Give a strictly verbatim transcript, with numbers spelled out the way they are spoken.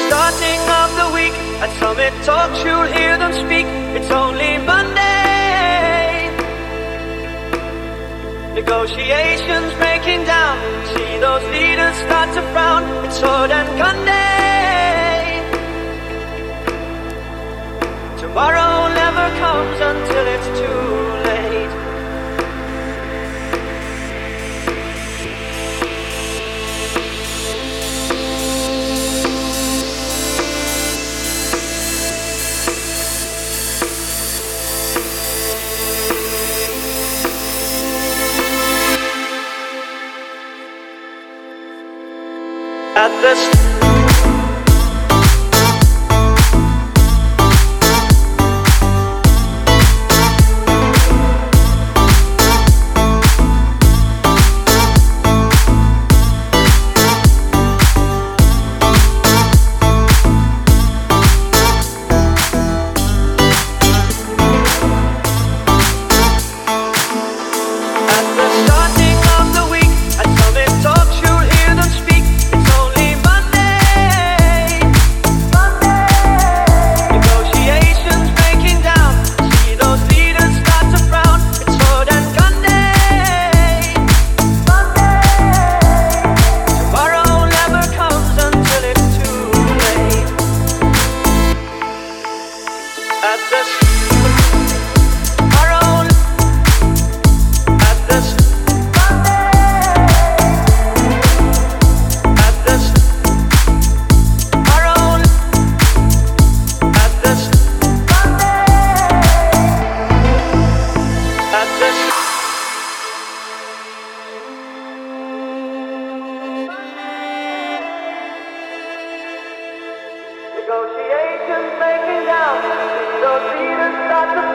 starting of the week. At Summit Talks you'll hear them speak. It's only Monday. Negotiations breaking down. See those leaders start to frown. It's sword and gun day. Tomorrow never comes until it's too late. At this negotiations breaking down. See those leaders start to